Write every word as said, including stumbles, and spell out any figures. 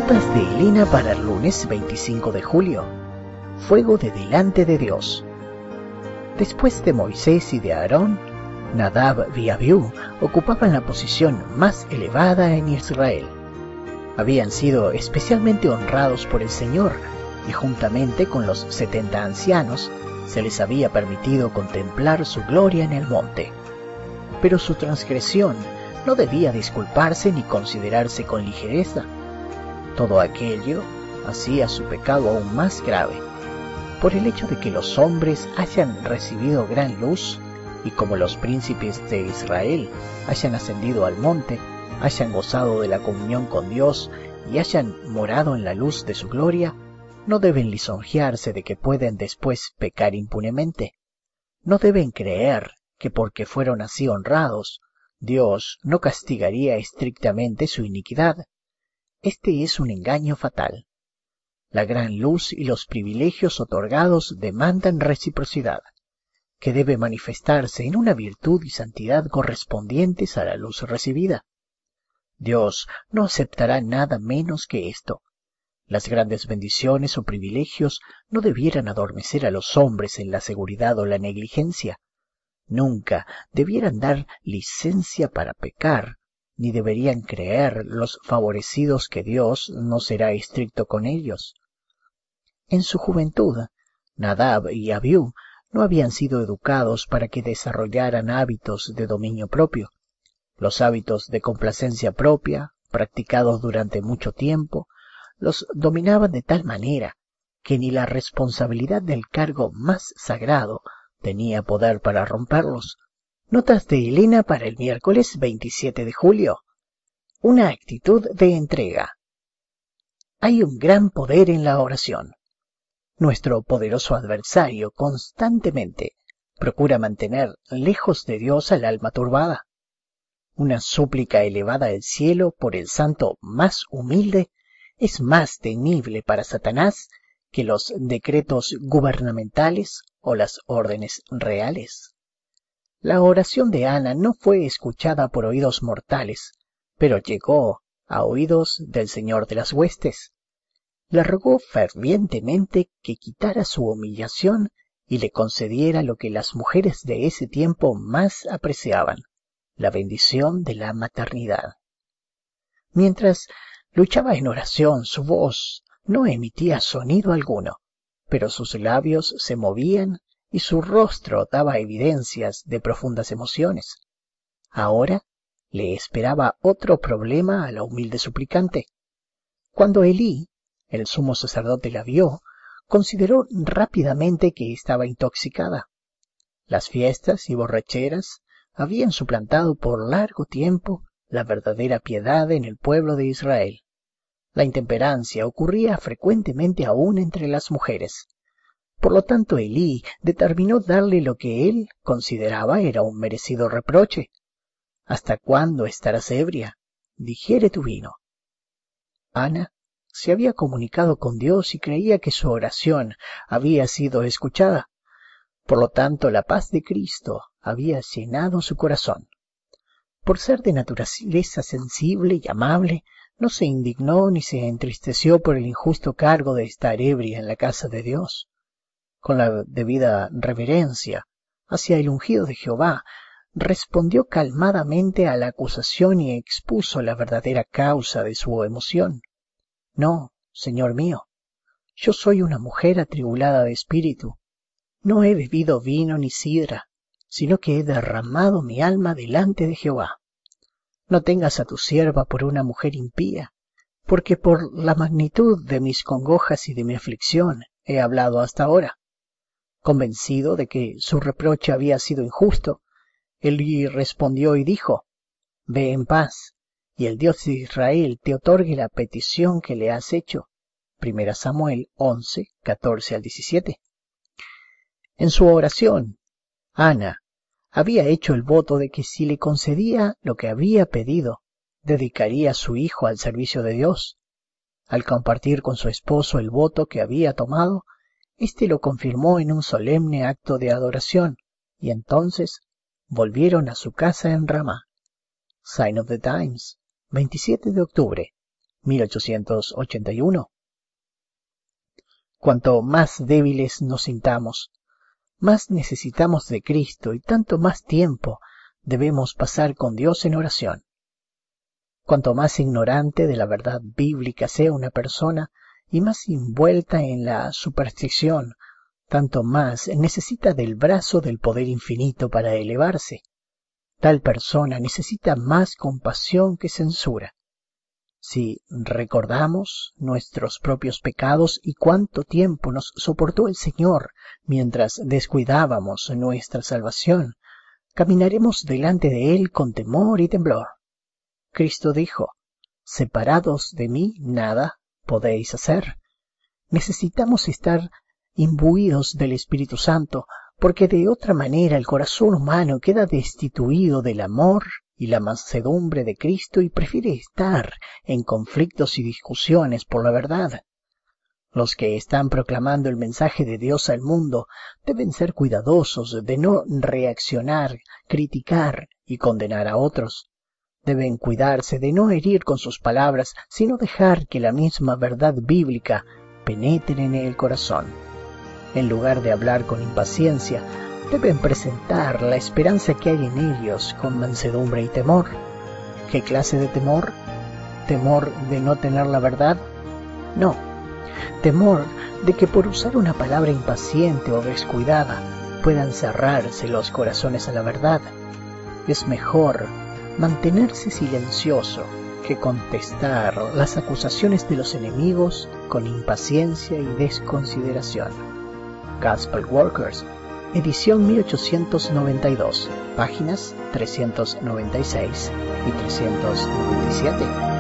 Notas de Elena para el lunes veinticinco de julio. Fuego de delante de Dios. Después de Moisés y de Aarón, Nadab y Abiú ocupaban la posición más elevada en Israel. Habían sido especialmente honrados por el Señor y juntamente con los setenta ancianos se les había permitido contemplar su gloria en el monte. Pero su transgresión no debía disculparse ni considerarse con ligereza. Todo aquello hacía su pecado aún más grave, por el hecho de que los hombres hayan recibido gran luz y como los príncipes de Israel hayan ascendido al monte, hayan gozado de la comunión con Dios y hayan morado en la luz de su gloria, no deben lisonjearse de que pueden después pecar impunemente. No deben creer que porque fueron así honrados, Dios no castigaría estrictamente su iniquidad. Este es un engaño fatal. La gran luz y los privilegios otorgados demandan reciprocidad, que debe manifestarse en una virtud y santidad correspondientes a la luz recibida. Dios no aceptará nada menos que esto. Las grandes bendiciones o privilegios no debieran adormecer a los hombres en la seguridad o la negligencia. Nunca debieran dar licencia para pecar, ni deberían creer los favorecidos que Dios no será estricto con ellos. En su juventud, Nadab y Abiú no habían sido educados para que desarrollaran hábitos de dominio propio. Los hábitos de complacencia propia, practicados durante mucho tiempo, los dominaban de tal manera que ni la responsabilidad del cargo más sagrado tenía poder para romperlos. Notas de Elena para el miércoles veintisiete de julio. Una actitud de entrega. Hay un gran poder en la oración. Nuestro poderoso adversario constantemente procura mantener lejos de Dios al alma turbada. Una súplica elevada al cielo por el santo más humilde es más temible para Satanás que los decretos gubernamentales o las órdenes reales. La oración de Ana no fue escuchada por oídos mortales, pero llegó a oídos del Señor de las huestes. Le rogó fervientemente que quitara su humillación y le concediera lo que las mujeres de ese tiempo más apreciaban, la bendición de la maternidad. Mientras luchaba en oración, su voz no emitía sonido alguno, pero sus labios se movían y su rostro daba evidencias de profundas emociones. Ahora le esperaba otro problema a la humilde suplicante. Cuando Elí, el sumo sacerdote, la vio, consideró rápidamente que estaba intoxicada. Las fiestas y borracheras habían suplantado por largo tiempo la verdadera piedad en el pueblo de Israel. La intemperancia ocurría frecuentemente aún entre las mujeres. Por lo tanto, Elí determinó darle lo que él consideraba era un merecido reproche. ¿Hasta cuándo estarás ebria? Digiere tu vino. Ana se había comunicado con Dios y creía que su oración había sido escuchada. Por lo tanto, la paz de Cristo había llenado su corazón. Por ser de naturaleza sensible y amable, no se indignó ni se entristeció por el injusto cargo de estar ebria en la casa de Dios. Con la debida reverencia hacia el ungido de Jehová, respondió calmadamente a la acusación y expuso la verdadera causa de su emoción. No, Señor mío, yo soy una mujer atribulada de espíritu. No he bebido vino ni sidra, sino que he derramado mi alma delante de Jehová. No tengas a tu sierva por una mujer impía, porque por la magnitud de mis congojas y de mi aflicción he hablado hasta ahora. Convencido de que su reproche había sido injusto, Elí respondió y dijo: Ve en paz, y el Dios de Israel te otorgue la petición que le has hecho. Primera Samuel once, catorce al diecisiete. En su oración, Ana había hecho el voto de que si le concedía lo que había pedido, dedicaría a su hijo al servicio de Dios. Al compartir con su esposo el voto que había tomado, éste lo confirmó en un solemne acto de adoración, y entonces volvieron a su casa en Ramá. Sign of the Times, veintisiete de octubre, mil ochocientos ochenta y uno. Cuanto más débiles nos sintamos, más necesitamos de Cristo y tanto más tiempo debemos pasar con Dios en oración. Cuanto más ignorante de la verdad bíblica sea una persona y más envuelta en la superstición, tanto más necesita del brazo del poder infinito para elevarse. Tal persona necesita más compasión que censura. Si recordamos nuestros propios pecados y cuánto tiempo nos soportó el Señor mientras descuidábamos nuestra salvación, caminaremos delante de Él con temor y temblor. Cristo dijo, separados de mí nada podéis hacer. Necesitamos estar imbuidos del Espíritu Santo, porque de otra manera el corazón humano queda destituido del amor y la mansedumbre de Cristo y prefiere estar en conflictos y discusiones por la verdad. Los que están proclamando el mensaje de Dios al mundo deben ser cuidadosos de no reaccionar, criticar y condenar a otros. Deben cuidarse de no herir con sus palabras, sino dejar que la misma verdad bíblica penetre en el corazón. En lugar de hablar con impaciencia, deben presentar la esperanza que hay en ellos con mansedumbre y temor. ¿Qué clase de temor? ¿Temor de no tener la verdad? No. Temor de que por usar una palabra impaciente o descuidada puedan cerrarse los corazones a la verdad. Es mejor mantenerse silencioso que contestar las acusaciones de los enemigos con impaciencia y desconsideración. Gospel Workers, edición mil ochocientos noventa y dos, páginas trescientos noventa y seis y trescientos noventa y siete.